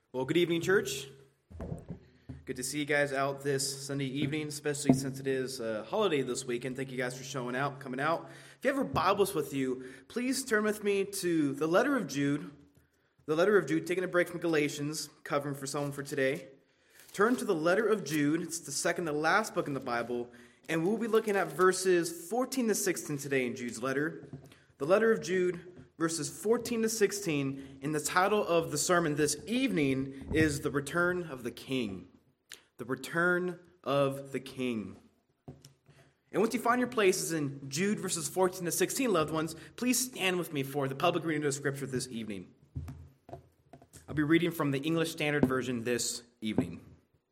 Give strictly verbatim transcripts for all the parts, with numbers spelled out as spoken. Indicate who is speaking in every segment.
Speaker 1: Well, good evening, church. Good to see you guys out this Sunday evening, especially since it is a holiday this weekend. Thank you guys for showing out, coming out. If you have your Bibles with you, please turn with me to the letter of Jude. The letter of Jude, taking a break from Galatians, covering for someone for today. Turn to the letter of Jude. It's the second to last book in the Bible, and we'll be looking at verses fourteen to sixteen today in Jude's letter. The letter of Jude, verses fourteen to sixteen, and the title of the sermon this evening is The Return of the King. The Return of the King. And once you find your places in Jude verses fourteen to sixteen, loved ones, please stand with me for the public reading of Scripture this evening. I'll be reading from the English Standard Version this evening.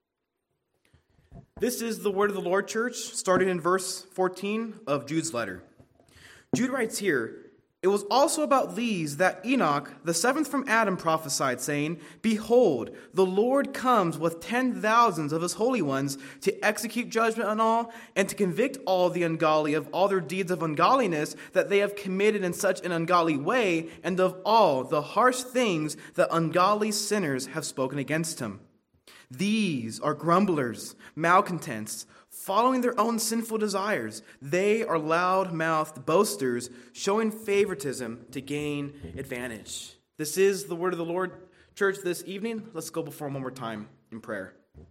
Speaker 1: This is the word of the Lord, church, starting in verse fourteen of Jude's letter. Jude writes here, "It was also about these that Enoch, the seventh from Adam, prophesied, saying, Behold, the Lord comes with ten thousands of his holy ones to execute judgment on all, and to convict all the ungodly of all their deeds of ungodliness that they have committed in such an ungodly way, and of all the harsh things that ungodly sinners have spoken against him. These are grumblers, malcontents, following their own sinful desires. They are loud-mouthed boasters, showing favoritism to gain advantage." This is the word of the Lord, church, this evening. Let's go before him one more time in prayer.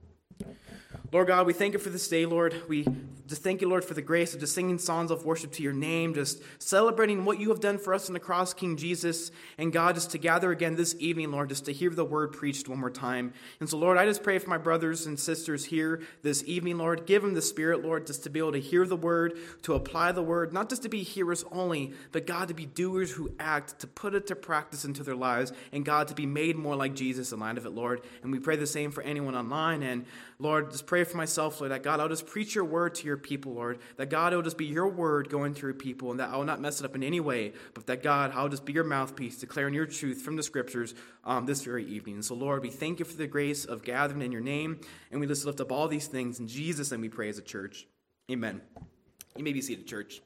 Speaker 1: Lord God, we thank you for this day, Lord. We just thank you, Lord, for the grace of just singing songs of worship to your name, just celebrating what you have done for us on the cross, King Jesus. And God, just to gather again this evening, Lord, just to hear the word preached one more time. And so, Lord, I just pray for my brothers and sisters here this evening, Lord. Give them the Spirit, Lord, just to be able to hear the word, to apply the word, not just to be hearers only, but God, to be doers who act, to put it to practice into their lives, and God, to be made more like Jesus in light of it, Lord. And we pray the same for anyone online. And Lord, just pray for myself, Lord, that God, I'll just preach your word to your people, Lord. That God, it'll just be your word going through people, and that I will not mess it up in any way, but that God, I'll just be your mouthpiece, declaring your truth from the scriptures um, this very evening. And so, Lord, we thank you for the grace of gathering in your name, and we just lift up all these things in Jesus' name we pray as a church. Amen. You may be seated, church.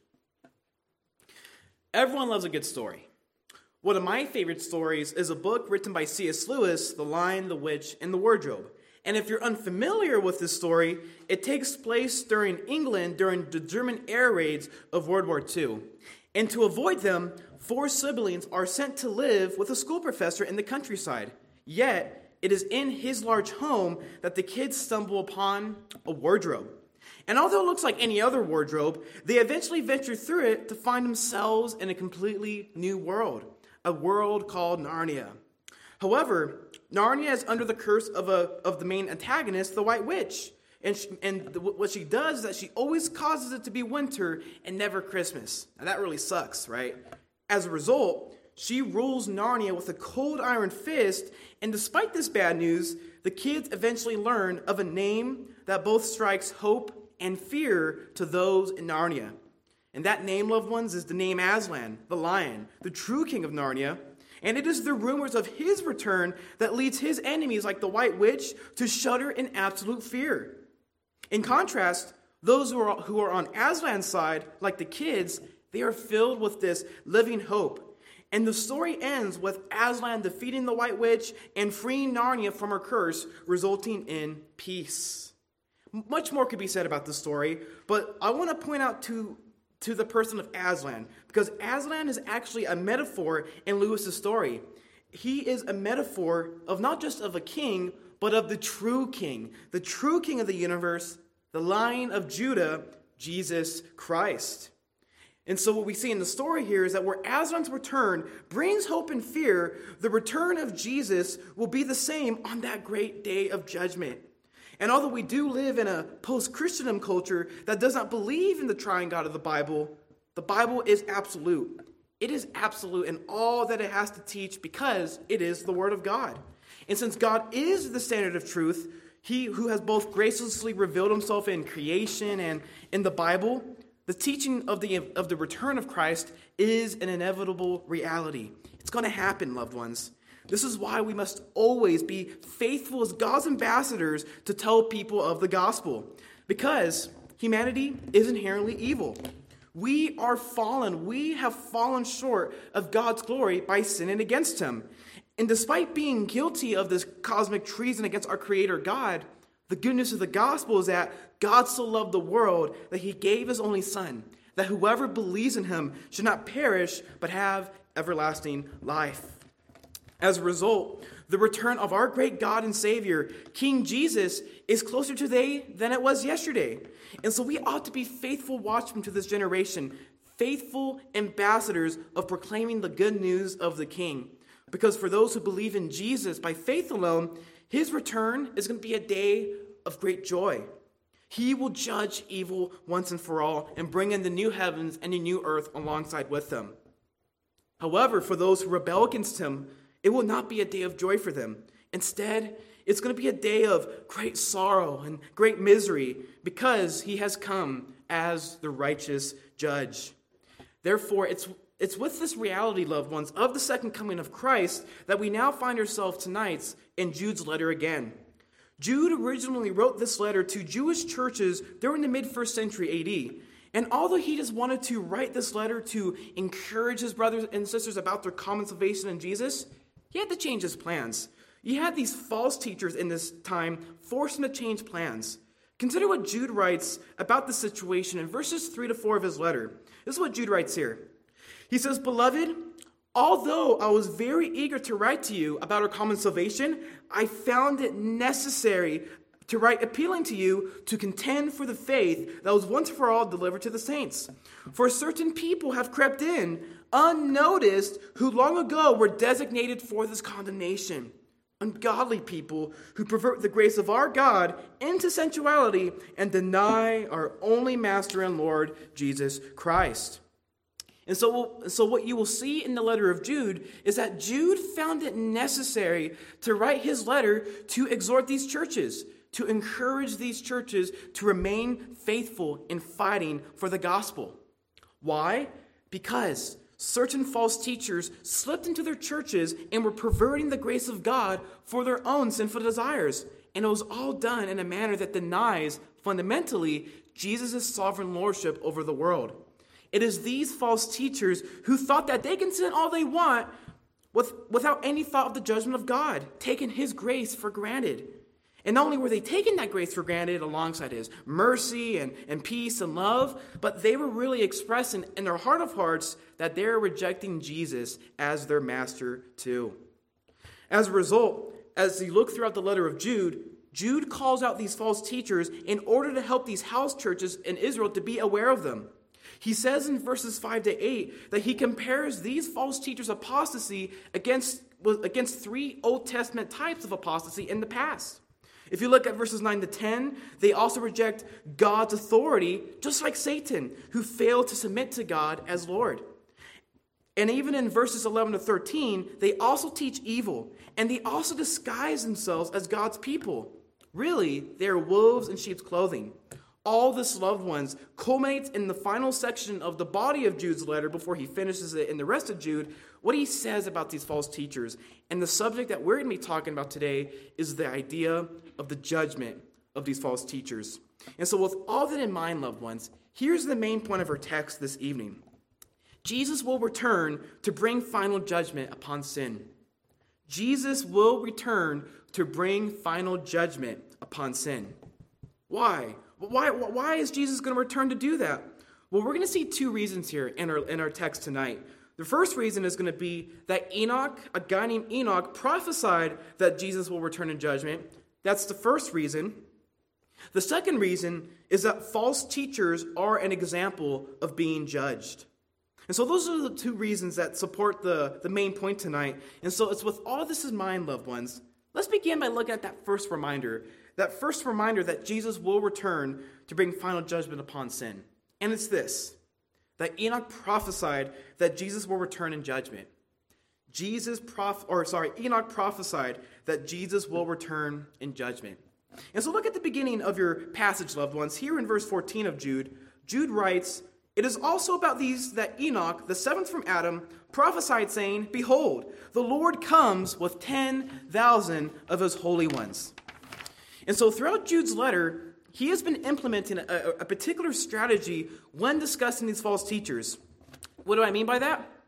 Speaker 1: Everyone loves a good story. One of my favorite stories is a book written by C S Lewis, The Lion, the Witch, and the Wardrobe. And if you're unfamiliar with this story, it takes place during England during the German air raids of World War Two. And to avoid them, four siblings are sent to live with a school professor in the countryside. Yet, it is in his large home that the kids stumble upon a wardrobe. And although it looks like any other wardrobe, they eventually venture through it to find themselves in a completely new world, a world called Narnia. However, Narnia is under the curse of a of the main antagonist, the White Witch. And she, and the, what she does is that she always causes it to be winter and never Christmas. Now that really sucks, right? As a result, she rules Narnia with a cold iron fist. And despite this bad news, the kids eventually learn of a name that both strikes hope and fear to those in Narnia. And that name, loved ones, is the name Aslan, the lion, the true king of Narnia. And it is the rumors of his return that leads his enemies, like the White Witch, to shudder in absolute fear. In contrast, those who are, who are on Aslan's side, like the kids, they are filled with this living hope. And the story ends with Aslan defeating the White Witch and freeing Narnia from her curse, resulting in peace. Much more could be said about this story, but I want to point out to to the person of Aslan, because Aslan is actually a metaphor in Lewis's story. He is a metaphor of not just of a king, but of the true king, the true king of the universe, the Lion of Judah, Jesus Christ. And so what we see in the story here is that where Aslan's return brings hope and fear, the return of Jesus will be the same on that great day of judgment. And although we do live in a post-Christendom culture that does not believe in the triune God of the Bible, the Bible is absolute. It is absolute in all that it has to teach because it is the Word of God. And since God is the standard of truth, he who has both graciously revealed himself in creation and in the Bible, the teaching of the, of the return of Christ is an inevitable reality. It's going to happen, loved ones. This is why we must always be faithful as God's ambassadors to tell people of the gospel. Because humanity is inherently evil. We are fallen. We have fallen short of God's glory by sinning against him. And despite being guilty of this cosmic treason against our Creator God, the good news of the gospel is that God so loved the world that he gave his only Son, that whoever believes in him should not perish but have everlasting life. As a result, the return of our great God and Savior, King Jesus, is closer today than it was yesterday. And so we ought to be faithful watchmen to this generation, faithful ambassadors of proclaiming the good news of the King. Because for those who believe in Jesus by faith alone, his return is going to be a day of great joy. He will judge evil once and for all and bring in the new heavens and the new earth alongside with them. However, for those who rebel against him, it will not be a day of joy for them. Instead, it's going to be a day of great sorrow and great misery because he has come as the righteous judge. Therefore, it's It's with this reality, loved ones, of the second coming of Christ that we now find ourselves tonight in Jude's letter again. Jude originally wrote this letter to Jewish churches during the mid-first century A D. And although he just wanted to write this letter to encourage his brothers and sisters about their common salvation in Jesus, he had to change his plans. You had these false teachers in this time force him to change plans. Consider what Jude writes about the situation in verses three to four of his letter. This is what Jude writes here. He says, "Beloved, although I was very eager to write to you about our common salvation, I found it necessary to write appealing to you to contend for the faith that was once for all delivered to the saints. For certain people have crept in, unnoticed, who long ago were designated for this condemnation. Ungodly people who pervert the grace of our God into sensuality and deny our only Master and Lord, Jesus Christ." And so, so what you will see in the letter of Jude is that Jude found it necessary to write his letter to exhort these churches, to encourage these churches to remain faithful in fighting for the gospel. Why? Because certain false teachers slipped into their churches and were perverting the grace of God for their own sinful desires. And it was all done in a manner that denies, fundamentally, Jesus' sovereign lordship over the world. It is these false teachers who thought that they can sin all they want with, without any thought of the judgment of God, taking his grace for granted. And not only were they taking that grace for granted alongside his mercy and, and peace and love, but they were really expressing in their heart of hearts that they're rejecting Jesus as their master too. As a result, as you look throughout the letter of Jude, Jude calls out these false teachers in order to help these house churches in Israel to be aware of them. He says in verses five to eight that he compares these false teachers' apostasy against, against three Old Testament types of apostasy in the past. If you look at verses nine to ten, they also reject God's authority, just like Satan, who failed to submit to God as Lord. And even in verses eleven to thirteen, they also teach evil, and they also disguise themselves as God's people. Really, they are wolves in sheep's clothing. All this, loved ones, culminates in the final section of the body of Jude's letter before he finishes it in the rest of Jude, what he says about these false teachers. And the subject that we're going to be talking about today is the idea of the judgment of these false teachers. And so with all that in mind, loved ones, here's the main point of our text this evening. Jesus will return to bring final judgment upon sin. Jesus will return to bring final judgment upon sin. Why? Why, why is Jesus going to return to do that? Well, we're going to see two reasons here in our, in our text tonight. The first reason is going to be that Enoch, a guy named Enoch, prophesied that Jesus will return in judgment. That's the first reason. The second reason is that false teachers are an example of being judged. And so those are the two reasons that support the, the main point tonight. And so it's with all this in mind, loved ones, let's begin by looking at that first reminder. That first reminder that Jesus will return to bring final judgment upon sin. And it's this, that Enoch prophesied that Jesus will return in judgment. Jesus prof- or sorry, Enoch prophesied that Jesus will return in judgment. And so look at the beginning of your passage, loved ones. Here in verse fourteen of Jude, Jude writes, "It is also about these that Enoch, the seventh from Adam, prophesied, saying, Behold, the Lord comes with ten thousand of his holy ones." And so throughout Jude's letter, he has been implementing a, a particular strategy when discussing these false teachers. What do I mean by that?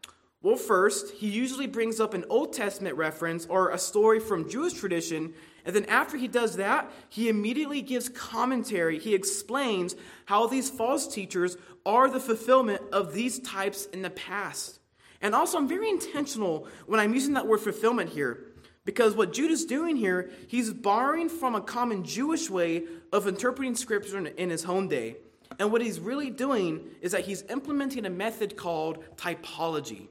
Speaker 1: Well, first, he usually brings up an Old Testament reference or a story from Jewish tradition, and then after he does that, he immediately gives commentary. He explains how these false teachers are the fulfillment of these types in the past. And also, I'm very intentional when I'm using that word fulfillment here, because what Jude is doing here, he's borrowing from a common Jewish way of interpreting Scripture in his home day. And what he's really doing is that he's implementing a method called typology.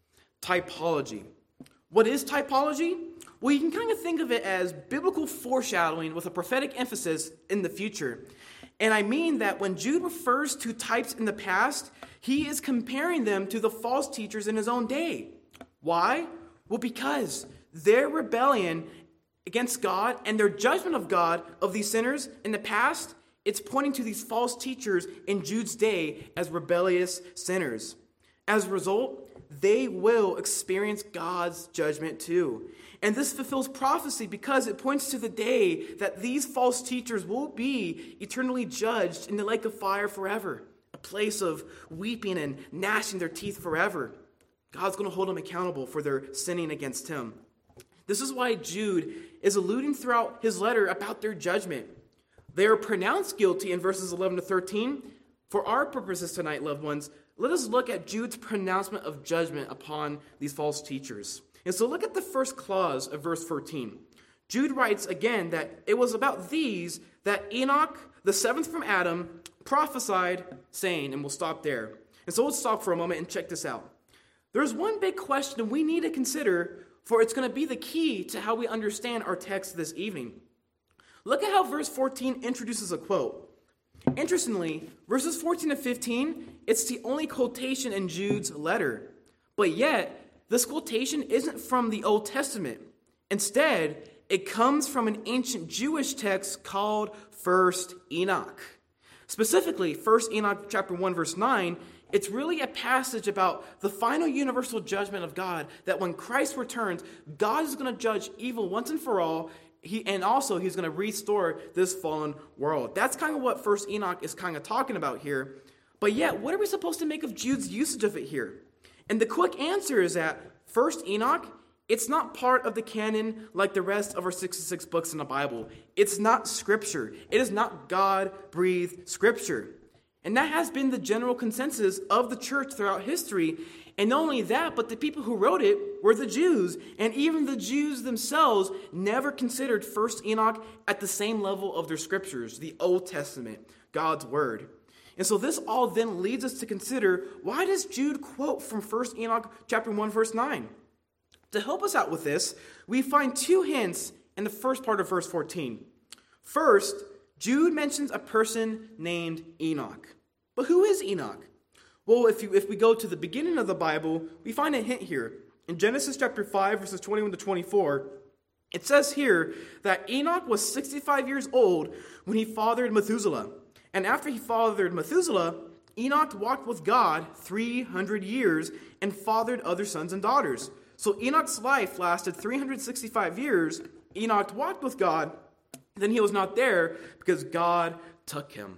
Speaker 1: Typology. What is typology? Well, you can kind of think of it as biblical foreshadowing with a prophetic emphasis in the future. And I mean that when Jude refers to types in the past, he is comparing them to the false teachers in his own day. Why? Well, because their rebellion against God and their judgment of God of these sinners in the past, it's pointing to these false teachers in Jude's day as rebellious sinners. As a result, they will experience God's judgment too. And this fulfills prophecy because it points to the day that these false teachers will be eternally judged in the lake of fire forever, a place of weeping and gnashing their teeth forever. God's going to hold them accountable for their sinning against him. This is why Jude is alluding throughout his letter about their judgment. They are pronounced guilty in verses eleven to thirteen. For our purposes tonight, loved ones, let us look at Jude's pronouncement of judgment upon these false teachers. And so look at the first clause of verse fourteen. Jude writes again that it was about these that Enoch, the seventh from Adam, prophesied, saying, and we'll stop there. And so let's stop for a moment and check this out. There's one big question we need to consider, for it's going to be the key to how we understand our text this evening. Look at how verse fourteen introduces a quote. Interestingly, verses fourteen to fifteen, it's the only quotation in Jude's letter. But yet, this quotation isn't from the Old Testament. Instead, it comes from an ancient Jewish text called First Enoch. Specifically, First Enoch chapter one, verse nine, it's really a passage about the final universal judgment of God, that when Christ returns, God is going to judge evil once and for all. He, and also, he's going to restore this fallen world. That's kind of what First Enoch is kind of talking about here. But yet, what are we supposed to make of Jude's usage of it here? And the quick answer is that First Enoch, it's not part of the canon like the rest of our sixty-six books in the Bible. It's not Scripture. It is not God-breathed Scripture. And that has been the general consensus of the church throughout history. And not only that, but the people who wrote it were the Jews. And even the Jews themselves never considered First Enoch at the same level of their scriptures, the Old Testament, God's Word. And so this all then leads us to consider, why does Jude quote from First Enoch chapter one, verse nine? To help us out with this, we find two hints in the first part of verse fourteen. First, Jude mentions a person named Enoch. But who is Enoch? Well, if, you, if we go to the beginning of the Bible, we find a hint here. In Genesis chapter five, verses twenty-one to twenty-four, it says here that Enoch was sixty-five years old when he fathered Methuselah. And after he fathered Methuselah, Enoch walked with God three hundred years and fathered other sons and daughters. So Enoch's life lasted three hundred sixty-five years. Enoch walked with God. Then he was not there because God took him.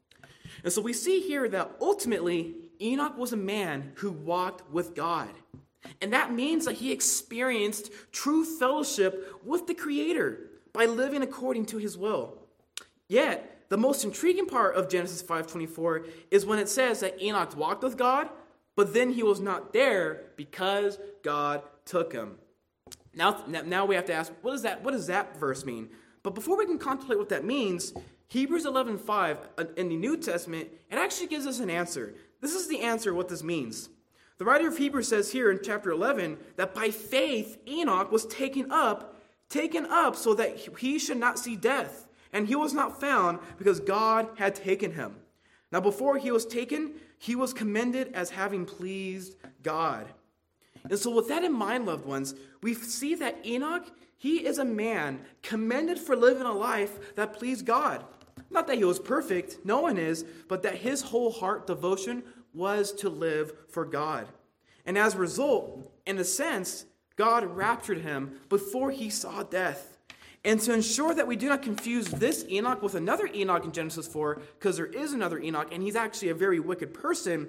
Speaker 1: And so we see here that ultimately Enoch was a man who walked with God. And that means that he experienced true fellowship with the Creator by living according to his will. Yet, the most intriguing part of Genesis five twenty-four is when it says that Enoch walked with God, but then he was not there because God took him. Now, now we have to ask, what does that, what does that verse mean? But before we can contemplate what that means, Hebrews eleven five in the New Testament, it actually gives us an answer. This is the answer what this means. The writer of Hebrews says here in chapter eleven that by faith Enoch was taken up, taken up so that he should not see death. And he was not found because God had taken him. Now before he was taken, he was commended as having pleased God. And so with that in mind, loved ones, we see that Enoch, he is a man commended for living a life that pleased God. Not that he was perfect, no one is, but that his whole heart devotion was to live for God. And as a result, in a sense, God raptured him before he saw death. And to ensure that we do not confuse this Enoch with another Enoch in Genesis four, because there is another Enoch, and he's actually a very wicked person,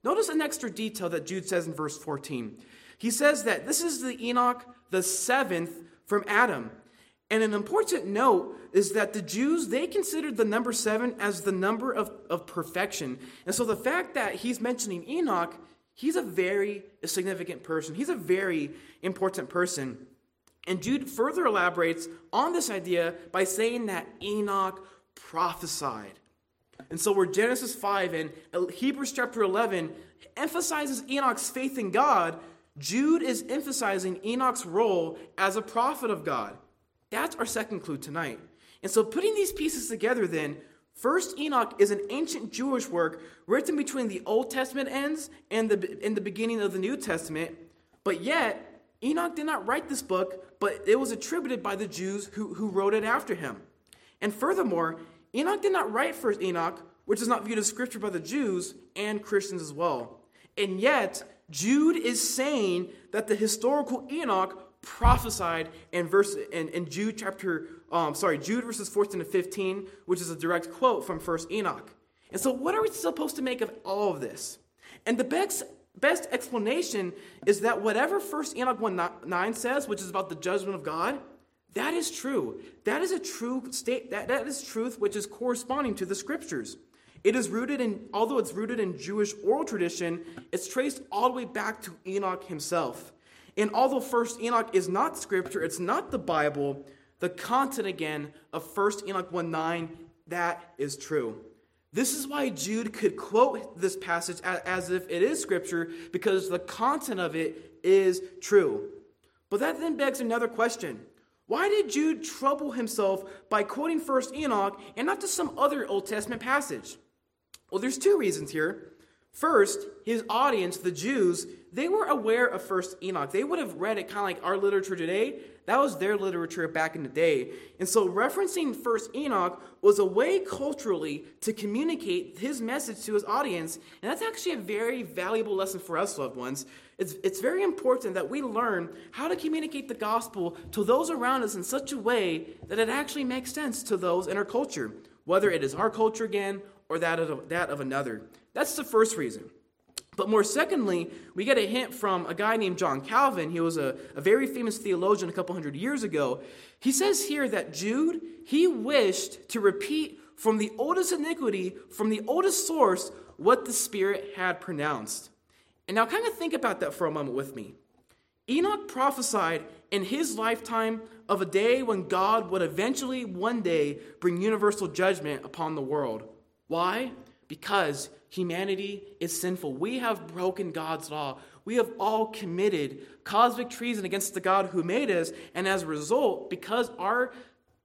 Speaker 1: Notice an extra detail that Jude says in verse fourteen. He says that this is the Enoch, the seventh from Adam. And an important note is that the Jews, they considered the number seven as the number of, of perfection. And so the fact that he's mentioning Enoch, he's a very significant person. He's a very important person. And Jude further elaborates on this idea by saying that Enoch prophesied. And so where Genesis five and Hebrews chapter eleven emphasizes Enoch's faith in God, Jude is emphasizing Enoch's role as a prophet of God. That's our second clue tonight. And so putting these pieces together then, First Enoch is an ancient Jewish work written between the Old Testament ends and the, and the beginning of the New Testament. But yet, Enoch did not write this book, but it was attributed by the Jews who, who wrote it after him. And furthermore, Enoch did not write First Enoch, which is not viewed as scripture by the Jews and Christians as well. And yet, Jude is saying that the historical Enoch prophesied in verse in, in Jude chapter um sorry Jude verses fourteen to fifteen, which is a direct quote from First Enoch. And so, what are we supposed to make of all of this? And the best best explanation is that whatever First Enoch one nine says, which is about the judgment of God, that is true. That is a true state. That that is truth, which is corresponding to the scriptures. It is rooted in, although it's rooted in Jewish oral tradition, it's traced all the way back to Enoch himself. And although First Enoch is not scripture, it's not the Bible, the content again of First Enoch one nine, that is true. This is why Jude could quote this passage as, as if it is scripture, because the content of it is true. But that then begs another question. Why did Jude trouble himself by quoting First Enoch and not just some other Old Testament passage? Well, there's two reasons here. First, his audience, the Jews, they were aware of First Enoch. They would have read it kind of like our literature today. That was their literature back in the day. And so referencing First Enoch was a way culturally to communicate his message to his audience. And that's actually a very valuable lesson for us, loved ones. It's, it's very important that we learn how to communicate the gospel to those around us in such a way that it actually makes sense to those in our culture, whether it is our culture again or that of, that of another. That's the first reason. But more secondly, we get a hint from a guy named John Calvin. He was a, a very famous theologian a couple hundred years ago. He says here that Jude, he wished to repeat from the oldest iniquity, from the oldest source, what the Spirit had pronounced. And now kind of think about that for a moment with me. Enoch prophesied in his lifetime of a day when God would eventually one day bring universal judgment upon the world. Why? Because humanity is sinful. We have broken God's law. We have all committed cosmic treason against the God who made us. And as a result, because our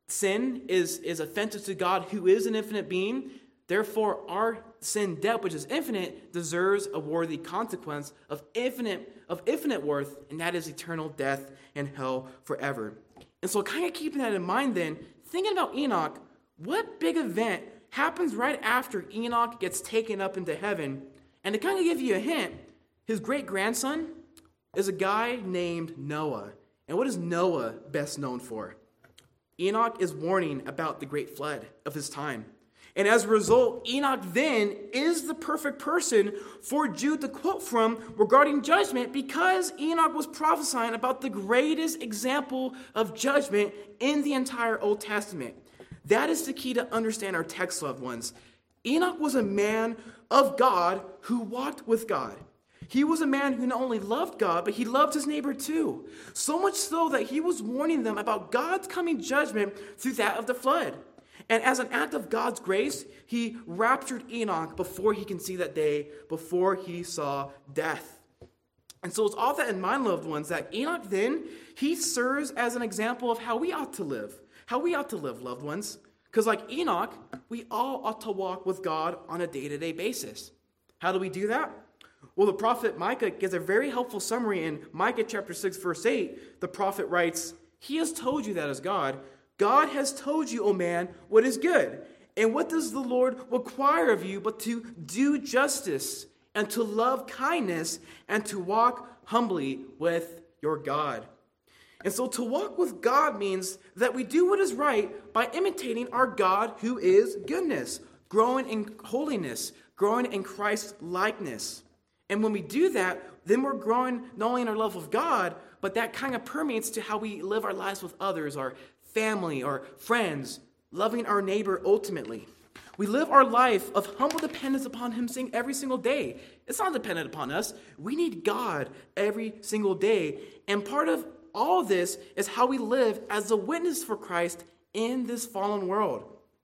Speaker 1: sin is, is offensive to God who is an infinite being, therefore our sin debt, which is infinite, deserves a worthy consequence of infinite, of infinite worth, and that is eternal death and hell forever. And so kind of keeping that in mind then, thinking about Enoch, what big event happens right after Enoch gets taken up into heaven? And to kind of give you a hint, his great-grandson is a guy named Noah. And what is Noah best known for? Enoch is warning about the great flood of his time. And as a result, Enoch then is the perfect person for Jude to quote from regarding judgment, because Enoch was prophesying about the greatest example of judgment in the entire Old Testament. That is the key to understand our text, loved ones. Enoch was a man of God who walked with God. He was a man who not only loved God, but he loved his neighbor too. So much so that he was warning them about God's coming judgment through that of the flood. And as an act of God's grace, he raptured Enoch before he can see that day, before he saw death. And so it's all that in mind, loved ones, that Enoch then, he serves as an example of how we ought to live. How we ought to live, loved ones. Because like Enoch, we all ought to walk with God on a day-to-day basis. How do we do that? Well, the prophet Micah gives a very helpful summary in Micah chapter six, verse eight. The prophet writes, "He has told you that as God. God has told you, O man, what is good. And what does the Lord require of you but to do justice and to love kindness and to walk humbly with your God?" And so to walk with God means that we do what is right by imitating our God who is goodness, growing in holiness, growing in Christ's likeness. And when we do that, then we're growing not only in our love of God, but that kind of permeates to how we live our lives with others, our family, our friends, loving our neighbor ultimately. We live our life of humble dependence upon him every single day. It's not dependent upon us. We need God every single day. And part of all this is how we live as a witness for Christ in this fallen world.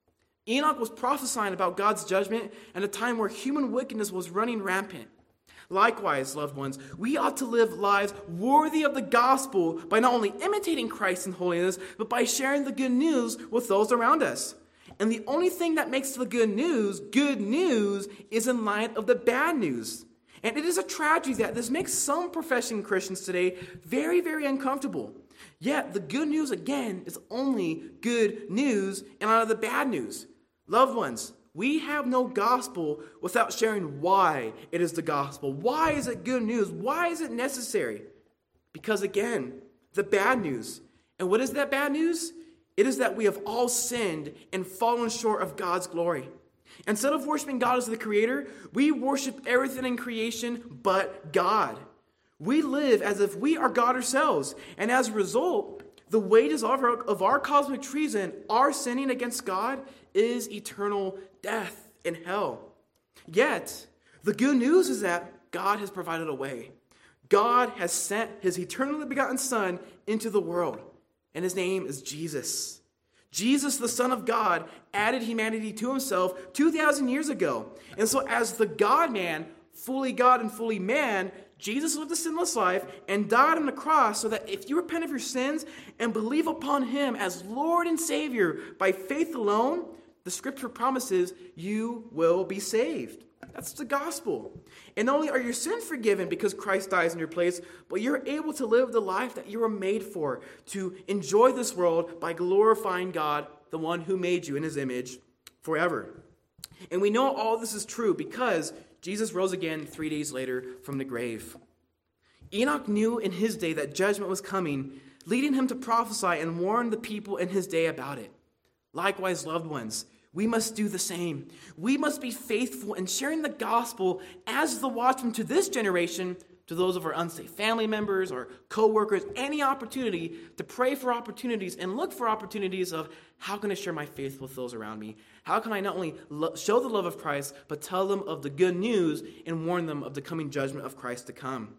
Speaker 1: Enoch was prophesying about God's judgment at a time where human wickedness was running rampant. Likewise, loved ones, we ought to live lives worthy of the gospel by not only imitating Christ in holiness, but by sharing the good news with those around us. And the only thing that makes the good news good news is in light of the bad news. And it is a tragedy that this makes some professing Christians today very, very uncomfortable. Yet the good news, again, is only good news and out of the bad news. Loved ones, we have no gospel without sharing why it is the gospel. Why is it good news? Why is it necessary? Because again, the bad news. And what is that bad news? It is that we have all sinned and fallen short of God's glory. Instead of worshiping God as the creator, we worship everything in creation but God. We live as if we are God ourselves. And as a result, the wages of our, of our cosmic treason, our sinning against God, is eternal death in hell. Yet, the good news is that God has provided a way. God has sent his eternally begotten Son into the world, and his name is Jesus. Jesus, the Son of God, added humanity to himself two thousand years ago. And so as the God-man, fully God and fully man, Jesus lived a sinless life and died on the cross so that if you repent of your sins and believe upon him as Lord and Savior by faith alone, the scripture promises you will be saved. That's the gospel. And not only are your sins forgiven because Christ dies in your place, but you're able to live the life that you were made for, to enjoy this world by glorifying God, the one who made you in his image, forever. And we know all this is true because Jesus rose again three days later from the grave. Enoch knew in his day that judgment was coming, leading him to prophesy and warn the people in his day about it. Likewise, loved ones, we must do the same. We must be faithful in sharing the gospel as the watchman to this generation, to those of our unsafe family members or co-workers, any opportunity to pray for opportunities and look for opportunities of how can I share my faith with those around me? How can I not only lo- show the love of Christ, but tell them of the good news and warn them of the coming judgment of Christ to come?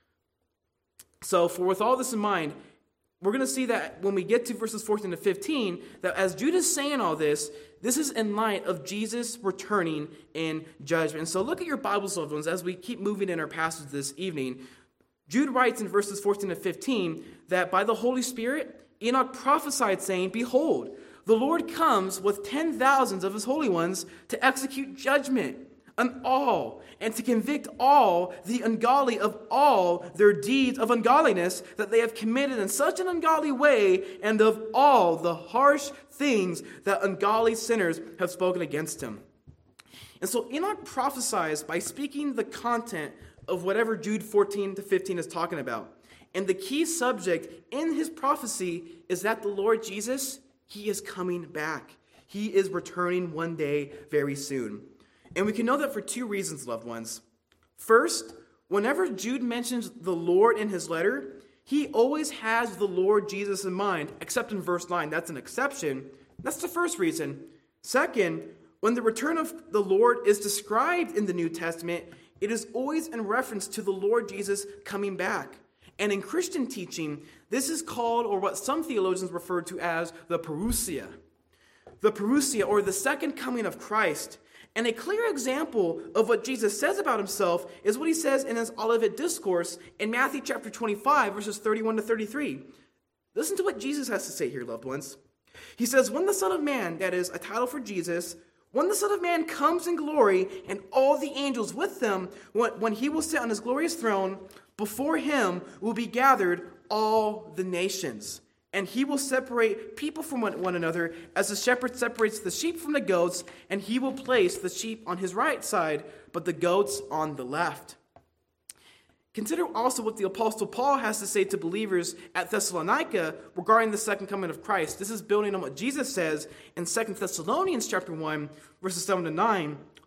Speaker 1: So, for with all this in mind, we're going to see that when we get to verses fourteen to fifteen, that as Jude is saying all this, this is in light of Jesus returning in judgment. And so look at your Bibles, loved ones, as we keep moving in our passage this evening. Jude writes in verses fourteen to fifteen that by the Holy Spirit, Enoch prophesied, saying, "Behold, the Lord comes with ten thousands of his holy ones to execute judgment on all, and to convict all the ungodly of all their deeds of ungodliness that they have committed in such an ungodly way, and of all the harsh things that ungodly sinners have spoken against him." And so Enoch prophesies by speaking the content of whatever Jude fourteen to fifteen is talking about. And the key subject in his prophecy is that the Lord Jesus, he is coming back. He is returning one day very soon. And we can know that for two reasons, loved ones. First, whenever Jude mentions the Lord in his letter, he always has the Lord Jesus in mind, except in verse nine. That's an exception. That's the first reason. Second, when the return of the Lord is described in the New Testament, it is always in reference to the Lord Jesus coming back. And in Christian teaching, this is called, or what some theologians refer to as, the parousia. The parousia, or the second coming of Christ. And a clear example of what Jesus says about himself is what he says in his Olivet Discourse in Matthew chapter twenty-five, verses thirty-one to thirty-three. Listen to what Jesus has to say here, loved ones. He says, "When the Son of Man," that is a title for Jesus, "when the Son of Man comes in glory and all the angels with him, when, when he will sit on his glorious throne, before him will be gathered all the nations. And he will separate people from one, one another as the shepherd separates the sheep from the goats, and he will place the sheep on his right side, but the goats on the left." Consider also what the Apostle Paul has to say to believers at Thessalonica regarding the second coming of Christ. This is building on what Jesus says in Second Thessalonians chapter one, verses seven to nine.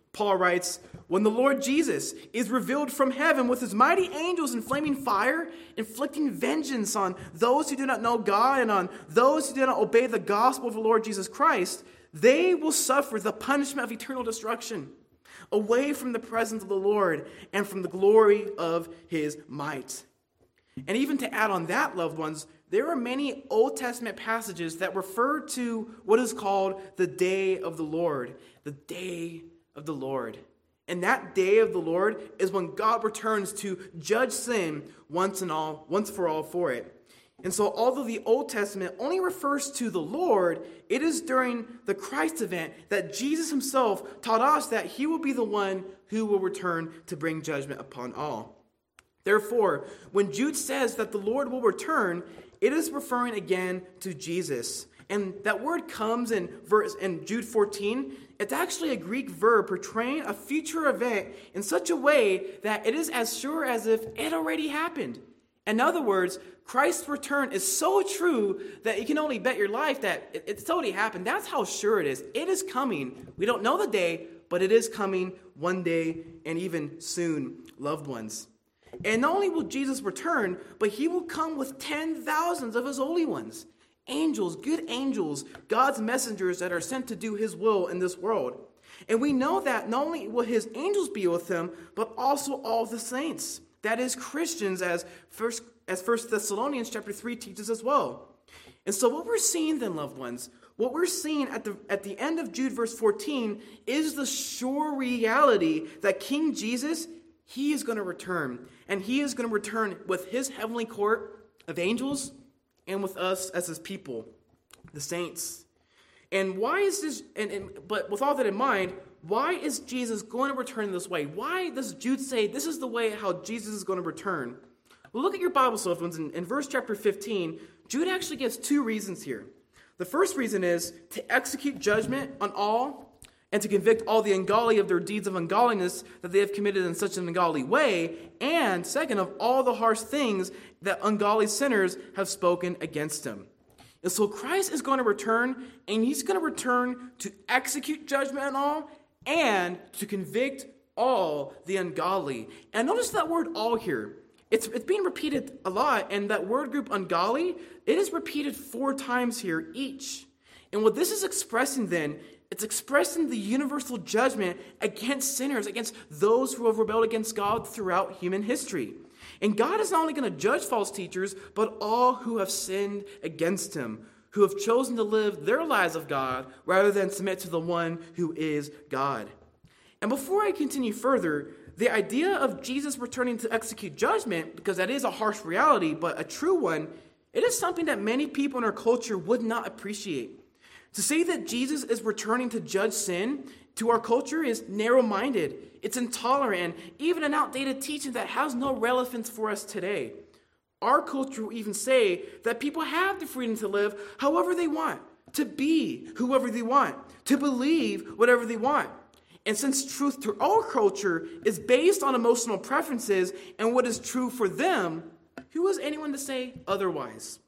Speaker 1: Paul writes, when the Lord Jesus is revealed from heaven with his mighty angels in flaming fire, inflicting vengeance on those who do not know God and on those who do not obey the gospel of the Lord Jesus Christ, they will suffer the punishment of eternal destruction, away from the presence of the Lord and from the glory of his might. And even to add on that, loved ones, there are many Old Testament passages that refer to what is called the day of the Lord. The day of the Lord. And that day of the Lord is when God returns to judge sin once and all, once for all for it. And so although the Old Testament only refers to the Lord, it is during the Christ event that Jesus himself taught us that he will be the one who will return to bring judgment upon all. Therefore, when Jude says that the Lord will return, it is referring again to Jesus. And that word comes in verse in Jude fourteen. It's actually a Greek verb portraying a future event in such a way that it is as sure as if it already happened. In other words, Christ's return is so true that you can only bet your life that it's already happened. That's how sure it is. It is coming. We don't know the day, but it is coming one day and even soon, loved ones. And not only will Jesus return, but he will come with ten thousands of his holy ones. Angels, good angels, God's messengers that are sent to do his will in this world. And we know that not only will his angels be with him, but also all the saints. That is Christians, as first as First Thessalonians chapter three teaches as well. And so what we're seeing then, loved ones, what we're seeing at the at the end of Jude verse fourteen is the sure reality that King Jesus, he is going to return. And he is going to return with his heavenly court of angels and with us as his people, the saints. And why is this, and, and but with all that in mind, why is Jesus going to return this way? Why does Jude say this is the way how Jesus is going to return? Well, look at your Bible, loved ones. In, in verse chapter fifteen, Jude actually gives two reasons here. The first reason is to execute judgment on all and to convict all the ungodly of their deeds of ungodliness that they have committed in such an ungodly way, and second, of all the harsh things that ungodly sinners have spoken against him. And so Christ is going to return, and he's going to return to execute judgment on all and to convict all the ungodly. And notice that word all here. It's, it's being repeated a lot, and that word group ungodly, it is repeated four times here each. And what this is expressing then, it's expressing the universal judgment against sinners, against those who have rebelled against God throughout human history. And God is not only going to judge false teachers, but all who have sinned against him, who have chosen to live their lives of God rather than submit to the one who is God. And before I continue further, the idea of Jesus returning to execute judgment, because that is a harsh reality, but a true one, it is something that many people in our culture would not appreciate. To say that Jesus is returning to judge sin to our culture is narrow-minded. It's intolerant and even an outdated teaching that has no relevance for us today. Our culture will even say that people have the freedom to live however they want, to be whoever they want, to believe whatever they want. And since truth to our culture is based on emotional preferences and what is true for them, who is anyone to say otherwise?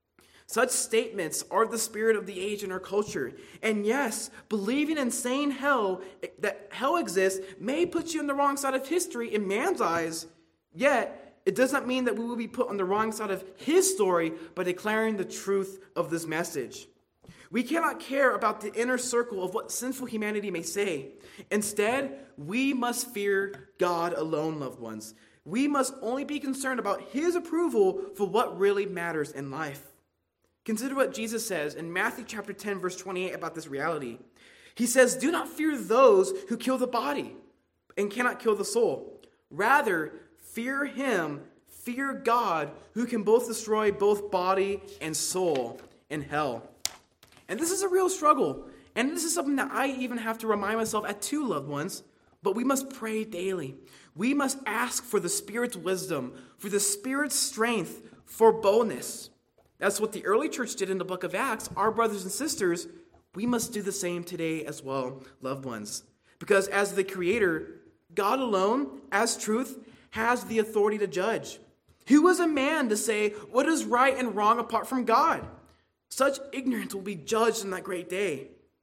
Speaker 1: Such statements are the spirit of the age in our culture. And yes, believing and saying hell, that hell exists, may put you on the wrong side of history in man's eyes. Yet, it does not mean that we will be put on the wrong side of his story by declaring the truth of this message. We cannot care about the inner circle of what sinful humanity may say. Instead, we must fear God alone, loved ones. We must only be concerned about his approval for what really matters in life. Consider what Jesus says in Matthew chapter ten, verse twenty-eight about this reality. He says, "Do not fear those who kill the body and cannot kill the soul. Rather, fear him, fear God, who can both destroy both body and soul in hell." And this is a real struggle. And this is something that I even have to remind myself at two, loved ones. But we must pray daily. We must ask for the Spirit's wisdom, for the Spirit's strength, for boldness. That's what the early church did in the book of Acts. Our brothers and sisters, we must do the same today as well, loved ones. Because as the Creator, God alone, as truth, has the authority to judge. Who is a man to say what is right and wrong apart from God? Such ignorance will be judged on that great day.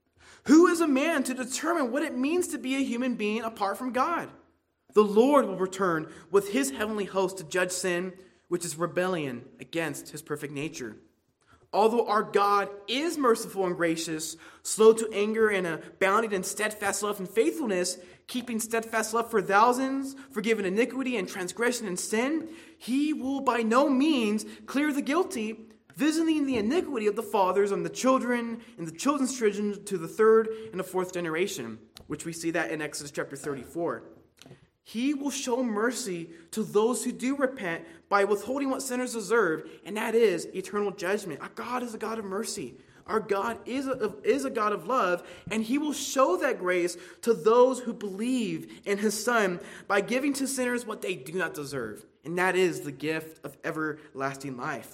Speaker 1: Who is a man to determine what it means to be a human being apart from God? The Lord will return with his heavenly host to judge sin, which is rebellion against his perfect nature. Although our God is merciful and gracious, slow to anger and abounding in steadfast love and faithfulness, keeping steadfast love for thousands, forgiving iniquity and transgression and sin, he will by no means clear the guilty, visiting the iniquity of the fathers on the children and the children's children to the third and the fourth generation, which we see that in Exodus chapter thirty-four. He will show mercy to those who do repent by withholding what sinners deserve, and that is eternal judgment. Our God is a God of mercy. Our God is a, is a God of love, and he will show that grace to those who believe in his Son by giving to sinners what they do not deserve, and that is the gift of everlasting life.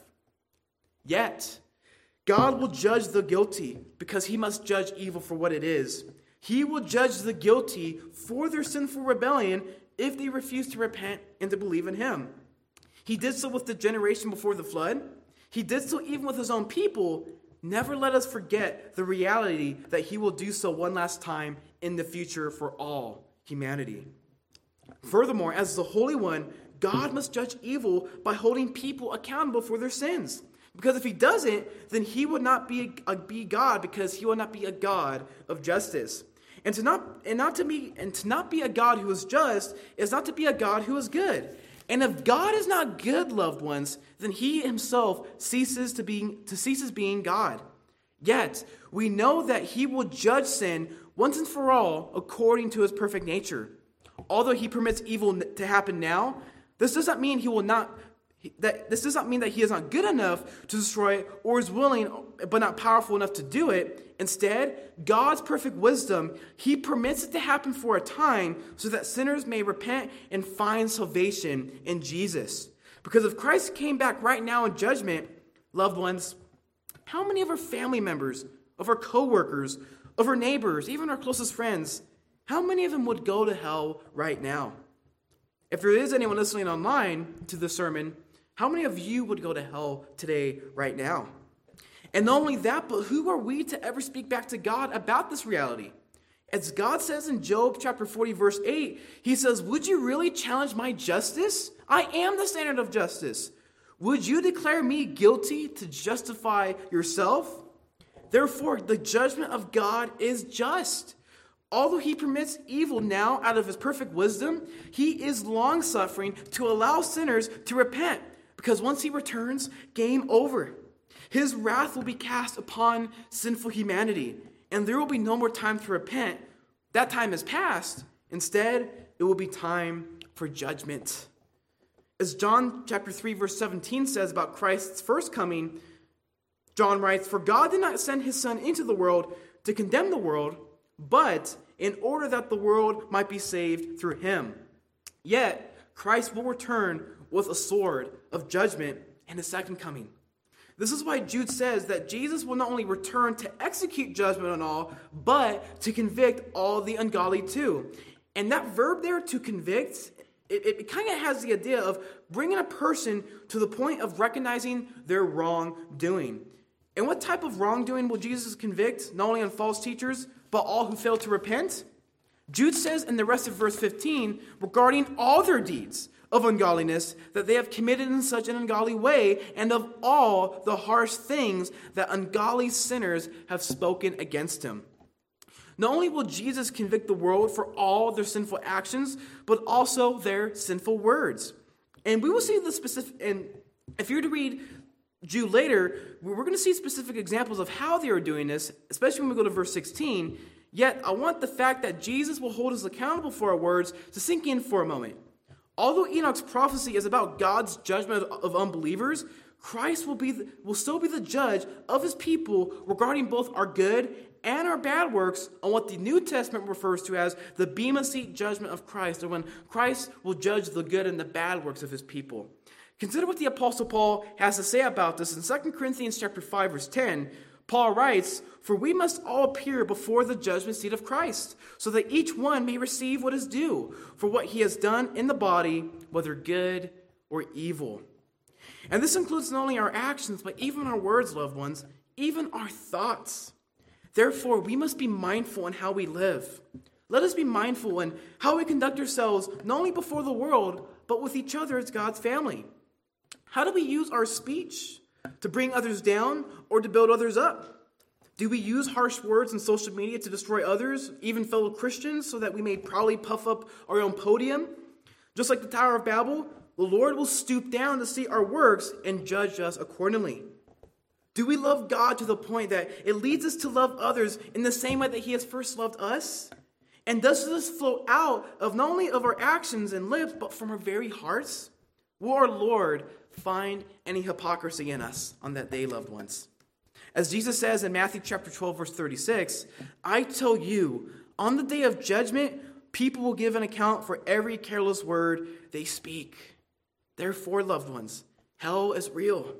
Speaker 1: Yet, God will judge the guilty because he must judge evil for what it is. He will judge the guilty for their sinful rebellion if they refuse to repent and to believe in him. He did so with the generation before the flood. He did so even with his own people. Never let us forget the reality that he will do so one last time in the future for all humanity. Furthermore, as the Holy One, God must judge evil by holding people accountable for their sins. Because if he doesn't, then he would not be, a, be God, because he will not be a God of justice. And to not and not to be and to not be a God who is just is not to be a God who is good. And if God is not good, loved ones, then he himself ceases to being to ceases being God. Yet we know that he will judge sin once and for all according to his perfect nature. Although he permits evil to happen now, this does not mean he will not That this does not mean that he is not good enough to destroy it or is willing but not powerful enough to do it. Instead, God's perfect wisdom, he permits it to happen for a time so that sinners may repent and find salvation in Jesus. Because if Christ came back right now in judgment, loved ones, how many of our family members, of our co-workers, of our neighbors, even our closest friends, how many of them would go to hell right now? If there is anyone listening online to this sermon, how many of you would go to hell today, right now? And not only that, but who are we to ever speak back to God about this reality? As God says in Job chapter forty, verse eight, he says, would you really challenge my justice? I am the standard of justice. Would you declare me guilty to justify yourself? Therefore, the judgment of God is just. Although he permits evil now out of his perfect wisdom, he is long-suffering to allow sinners to repent. Because once he returns, game over. His wrath will be cast upon sinful humanity, and there will be no more time to repent. That time has passed. Instead, it will be time for judgment. As John chapter three, verse seventeen says about Christ's first coming, John writes, "For God did not send his Son into the world to condemn the world, but in order that the world might be saved through him. Yet Christ will return with a sword of judgment in his second coming." This is why Jude says that Jesus will not only return to execute judgment on all, but to convict all the ungodly too. And that verb there, to convict, it, it kind of has the idea of bringing a person to the point of recognizing their wrongdoing. And what type of wrongdoing will Jesus convict? Not only on false teachers, but all who fail to repent? Jude says in the rest of verse fifteen, regarding all their deeds of ungodliness that they have committed in such an ungodly way, and of all the harsh things that ungodly sinners have spoken against him. Not only will Jesus convict the world for all their sinful actions, but also their sinful words. And we will see the specific, and if you're to read Jude later, we're going to see specific examples of how they are doing this, especially when we go to verse sixteen. Yet, I want the fact that Jesus will hold us accountable for our words to sink in for a moment. Although Enoch's prophecy is about God's judgment of unbelievers, Christ will be the, will still be the judge of his people regarding both our good and our bad works on what the New Testament refers to as the Bema Seat judgment of Christ, or when Christ will judge the good and the bad works of his people. Consider what the Apostle Paul has to say about this in Second Corinthians chapter five, verse ten. Paul writes, "For we must all appear before the judgment seat of Christ, so that each one may receive what is due for what he has done in the body, whether good or evil." And this includes not only our actions, but even our words, loved ones, even our thoughts. Therefore, we must be mindful in how we live. Let us be mindful in how we conduct ourselves, not only before the world, but with each other as God's family. How do we use our speech? To bring others down or to build others up? Do we use harsh words on social media to destroy others, even fellow Christians, so that we may proudly puff up our own podium? Just like the Tower of Babel, the Lord will stoop down to see our works and judge us accordingly. Do we love God to the point that it leads us to love others in the same way that He has first loved us? And does this flow out of not only of our actions and lips, but from our very hearts? Will our Lord find any hypocrisy in us on that day, loved ones? As Jesus says in Matthew chapter twelve, verse thirty-six, I tell you, on the day of judgment, people will give an account for every careless word they speak. Therefore, loved ones, hell is real.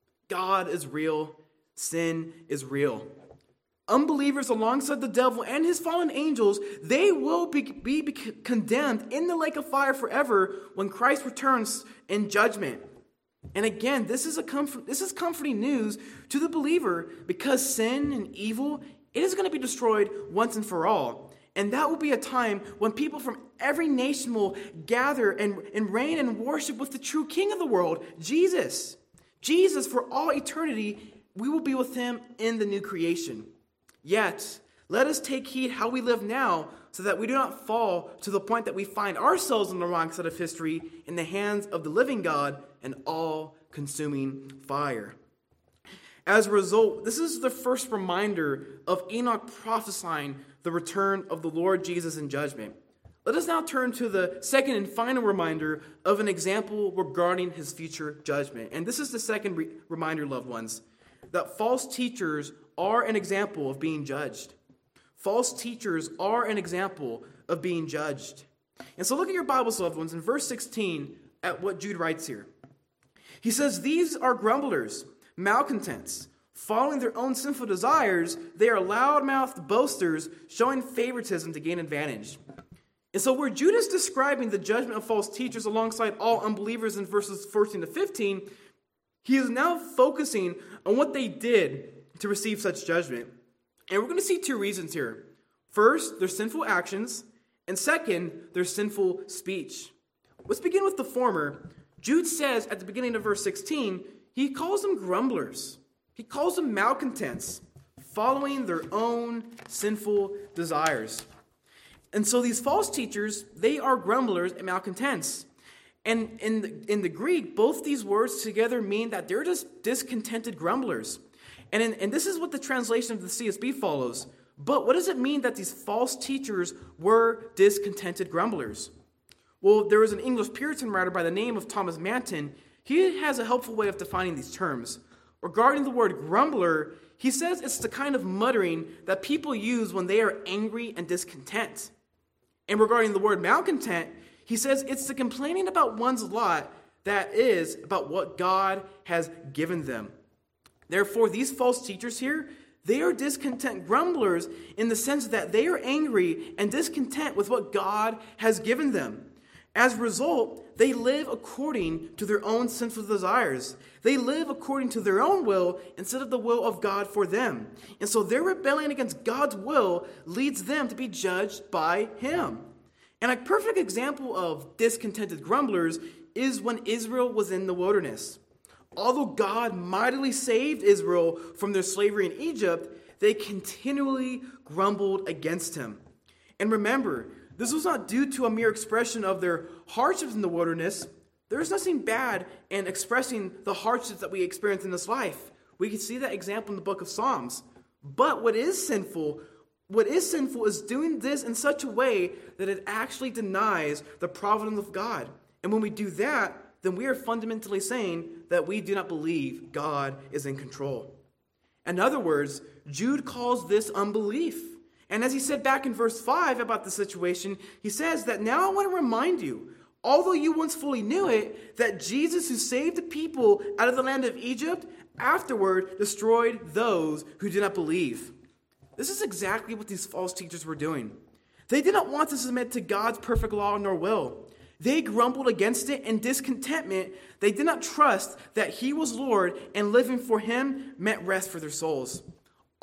Speaker 1: God is real. Sin is real. Unbelievers alongside the devil and his fallen angels, they will be, be, be condemned in the lake of fire forever when Christ returns in judgment. And again, this is a comfort, this is comforting news to the believer, because sin and evil, it is going to be destroyed once and for all. And that will be a time when people from every nation will gather and, and reign and worship with the true King of the world, Jesus. Jesus, for all eternity, we will be with Him in the new creation. Yet, let us take heed how we live now, so that we do not fall to the point that we find ourselves on the wrong side of history in the hands of the living God and all-consuming fire. As a result, this is the first reminder of Enoch prophesying the return of the Lord Jesus in judgment. Let us now turn to the second and final reminder of an example regarding His future judgment. And this is the second re- reminder, loved ones, that false teachers are an example of being judged. False teachers are an example of being judged. And so look at your Bibles, loved ones, in verse sixteen at what Jude writes here. He says, these are grumblers, malcontents, following their own sinful desires. They are loud-mouthed boasters, showing favoritism to gain advantage. And so where Jude is describing the judgment of false teachers alongside all unbelievers in verses fourteen to fifteen, he is now focusing on what they did to receive such judgment. And we're going to see two reasons here. First, their sinful actions, and second, their sinful speech. Let's begin with the former. Jude says at the beginning of verse sixteen, he calls them grumblers. He calls them malcontents, following their own sinful desires. And so these false teachers, they are grumblers and malcontents. And in the, in the Greek, both these words together mean that they're just discontented grumblers. And, in, and this is what the translation of the C S B follows. But what does it mean that these false teachers were discontented grumblers? Well, there was an English Puritan writer by the name of Thomas Manton. He has a helpful way of defining these terms. Regarding the word grumbler, he says it's the kind of muttering that people use when they are angry and discontent. And regarding the word malcontent, he says it's the complaining about one's lot that is about what God has given them. Therefore, these false teachers here, they are discontent grumblers in the sense that they are angry and discontent with what God has given them. As a result, they live according to their own sinful desires. They live according to their own will instead of the will of God for them. And so their rebellion against God's will leads them to be judged by Him. And a perfect example of discontented grumblers is when Israel was in the wilderness. Although God mightily saved Israel from their slavery in Egypt, they continually grumbled against Him. And remember, this was not due to a mere expression of their hardships in the wilderness. There's nothing bad in expressing the hardships that we experience in this life. We can see that example in the book of Psalms. But what is sinful, what is sinful is doing this in such a way that it actually denies the providence of God. And when we do that, then we are fundamentally saying that we do not believe God is in control. In other words, Jude calls this unbelief. And as he said back in verse five about the situation, he says that now I want to remind you, although you once fully knew it, that Jesus, who saved the people out of the land of Egypt, afterward destroyed those who did not believe. This is exactly what these false teachers were doing. They did not want to submit to God's perfect law nor will. They grumbled against it in discontentment. They did not trust that He was Lord, and living for Him meant rest for their souls.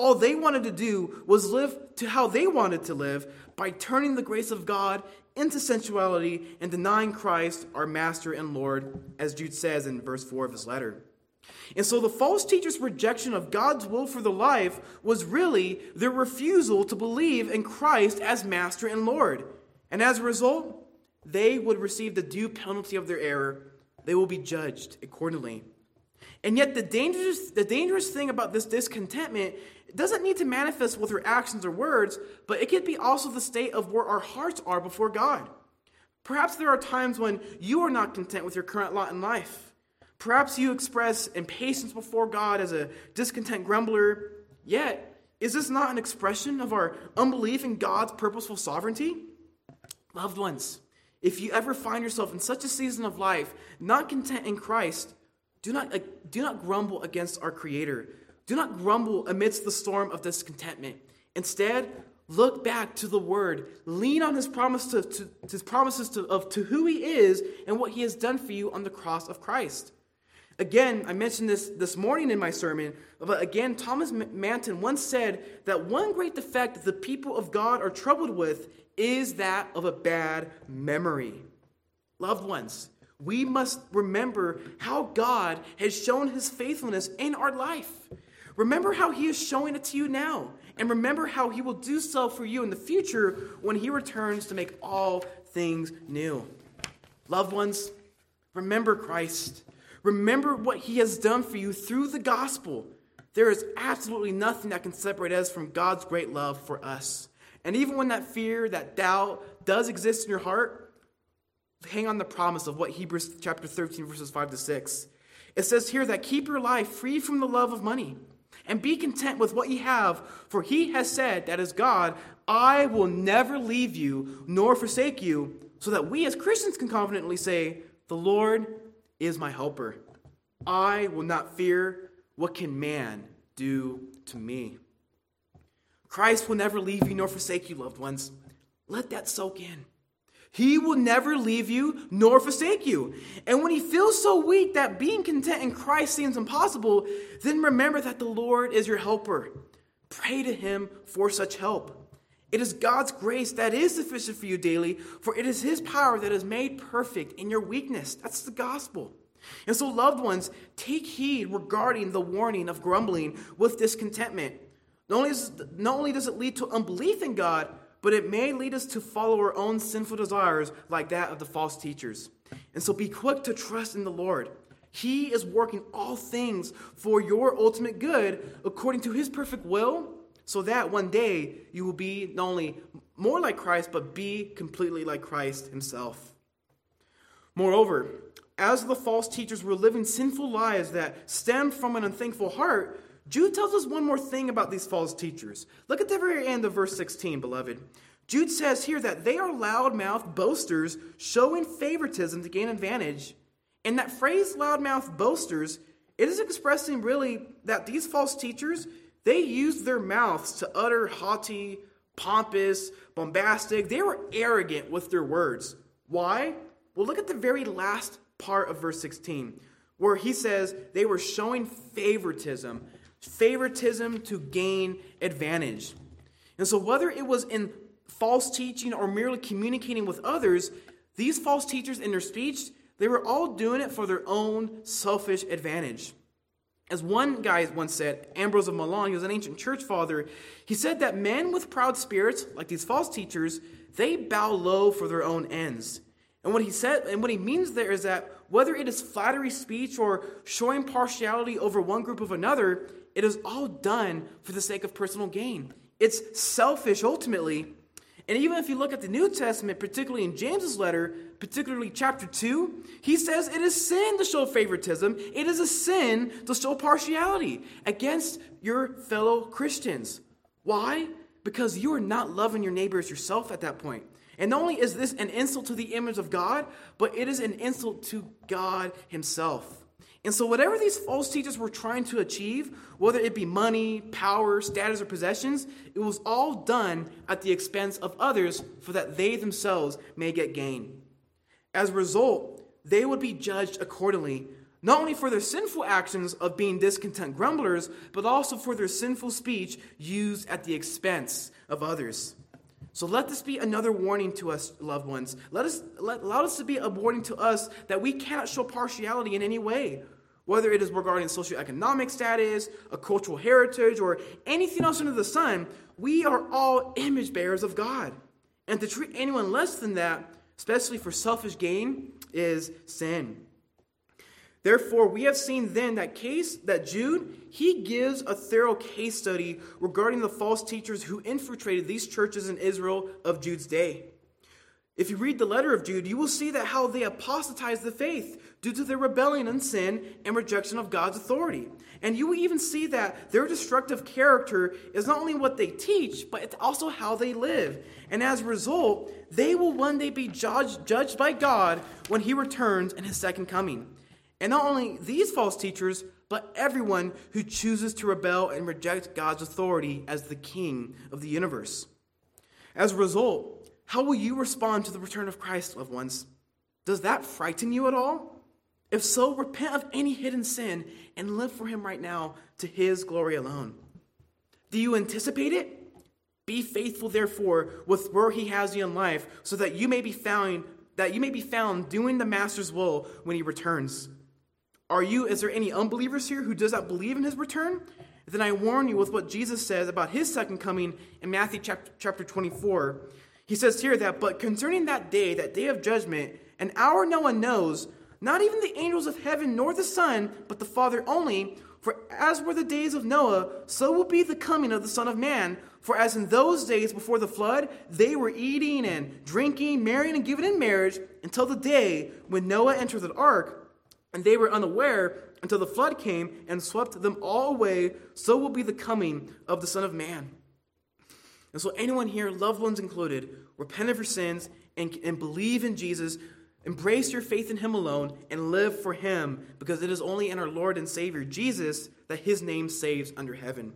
Speaker 1: All they wanted to do was live to how they wanted to live by turning the grace of God into sensuality and denying Christ, our Master and Lord, as Jude says in verse four of his letter. And so the false teachers' rejection of God's will for their life was really their refusal to believe in Christ as Master and Lord. And as a result, they would receive the due penalty of their error. They will be judged accordingly. And yet the dangerous, the dangerous thing about this discontentment doesn't need to manifest with our actions or words, but it could be also the state of where our hearts are before God. Perhaps there are times when you are not content with your current lot in life. Perhaps you express impatience before God as a discontent grumbler. Yet, is this not an expression of our unbelief in God's purposeful sovereignty? Loved ones, if you ever find yourself in such a season of life, not content in Christ, do not, uh, do not grumble against our Creator. Do not grumble amidst the storm of discontentment. Instead, look back to the Word. Lean on His promise to, to, to His promises to, of to who He is and what He has done for you on the cross of Christ. Again, I mentioned this this morning in my sermon, but again, Thomas Manton once said that one great defect that the people of God are troubled with is that of a bad memory. Loved ones, we must remember how God has shown His faithfulness in our life. Remember how He is showing it to you now. And remember how He will do so for you in the future when He returns to make all things new. Loved ones, remember Christ. Remember what He has done for you through the gospel. There is absolutely nothing that can separate us from God's great love for us. And even when that fear, that doubt does exist in your heart, hang on the promise of what Hebrews chapter thirteen, verses five to six. It says here that keep your life free from the love of money and be content with what you have, for He has said, that is God, I will never leave you nor forsake you, so that we as Christians can confidently say, the Lord is my helper. I will not fear. What can man do to me? Christ will never leave you nor forsake you, loved ones. Let that soak in. He will never leave you nor forsake you. And when you feel so weak that being content in Christ seems impossible, then remember that the Lord is your helper. Pray to Him for such help. It is God's grace that is sufficient for you daily, for it is His power that is made perfect in your weakness. That's the gospel. And so, loved ones, take heed regarding the warning of grumbling with discontentment. Not only, is, not only does it lead to unbelief in God, but it may lead us to follow our own sinful desires like that of the false teachers. And so be quick to trust in the Lord. He is working all things for your ultimate good according to His perfect will, so that one day you will be not only more like Christ, but be completely like Christ Himself. Moreover, as the false teachers were living sinful lives that stemmed from an unthankful heart, Jude tells us one more thing about these false teachers. Look at the very end of verse sixteen, beloved. Jude says here that they are loud-mouthed boasters showing favoritism to gain advantage. And that phrase, loud-mouthed boasters, it is expressing really that these false teachers, they used their mouths to utter haughty, pompous, bombastic. They were arrogant with their words. Why? Well, look at the very last part of verse sixteen, where he says they were showing favoritism. Favoritism to gain advantage. And so whether it was in false teaching or merely communicating with others, these false teachers in their speech, they were all doing it for their own selfish advantage. As one guy once said, Ambrose of Milan, he was an ancient church father, he said that men with proud spirits, like these false teachers, they bow low for their own ends. And what he said, and what he means there is that whether it is flattery speech or showing partiality over one group of another, it is all done for the sake of personal gain. It's selfish ultimately. And even if you look at the New Testament, particularly in James's letter, particularly chapter two, he says it is sin to show favoritism. It is a sin to show partiality against your fellow Christians. Why? Because you are not loving your neighbor as yourself at that point. And not only is this an insult to the image of God, but it is an insult to God Himself. And so whatever these false teachers were trying to achieve, whether it be money, power, status, or possessions, it was all done at the expense of others so that they themselves may get gain. As a result, they would be judged accordingly, not only for their sinful actions of being discontent grumblers, but also for their sinful speech used at the expense of others. So let this be another warning to us, loved ones. Let us let, allow this to be a warning to us that we cannot show partiality in any way, whether it is regarding socioeconomic status, a cultural heritage, or anything else under the sun. We are all image bearers of God. And to treat anyone less than that, especially for selfish gain, is sin. Therefore, we have seen then that case that Jude, he gives a thorough case study regarding the false teachers who infiltrated these churches in Israel of Jude's day. If you read the letter of Jude, you will see that how they apostatized the faith due to their rebellion and sin and rejection of God's authority. And you will even see that their destructive character is not only what they teach, but it's also how they live. And as a result, they will one day be judged, judged by God when he returns in his second coming. And not only these false teachers, but everyone who chooses to rebel and reject God's authority as the king of the universe. As a result, how will you respond to the return of Christ, loved ones? Does that frighten you at all? If so, repent of any hidden sin and live for him right now to his glory alone. Do you anticipate it? Be faithful, therefore, with where he has you in life, so that you may be found that you may be found doing the master's will when he returns. Are you, is there any unbelievers here who does not believe in his return? Then I warn you with what Jesus says about his second coming in Matthew chapter, chapter twenty-four. He says here that, but concerning that day, that day of judgment, an hour no one knows, not even the angels of heaven nor the Son, but the Father only. For as were the days of Noah, so will be the coming of the Son of Man. For as in those days before the flood, they were eating and drinking, marrying and giving in marriage, until the day when Noah entered the ark, and they were unaware until the flood came and swept them all away, so will be the coming of the Son of Man. And so anyone here, loved ones included, repent of your sins and, and believe in Jesus. Embrace your faith in him alone and live for him, because it is only in our Lord and Savior, Jesus, that his name saves under heaven.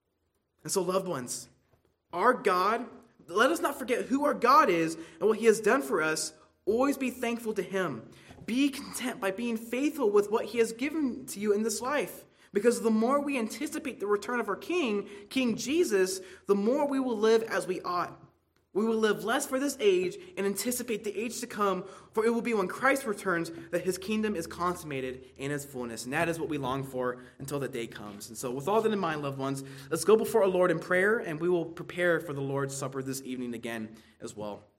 Speaker 1: And so, loved ones, our God, let us not forget who our God is and what he has done for us. Always be thankful to him. Be content by being faithful with what he has given to you in this life. Because the more we anticipate the return of our King, King Jesus, the more we will live as we ought. We will live less for this age and anticipate the age to come, for it will be when Christ returns that his kingdom is consummated in its fullness. And that is what we long for until the day comes. And so with all that in mind, loved ones, let's go before our Lord in prayer, and we will prepare for the Lord's Supper this evening again as well.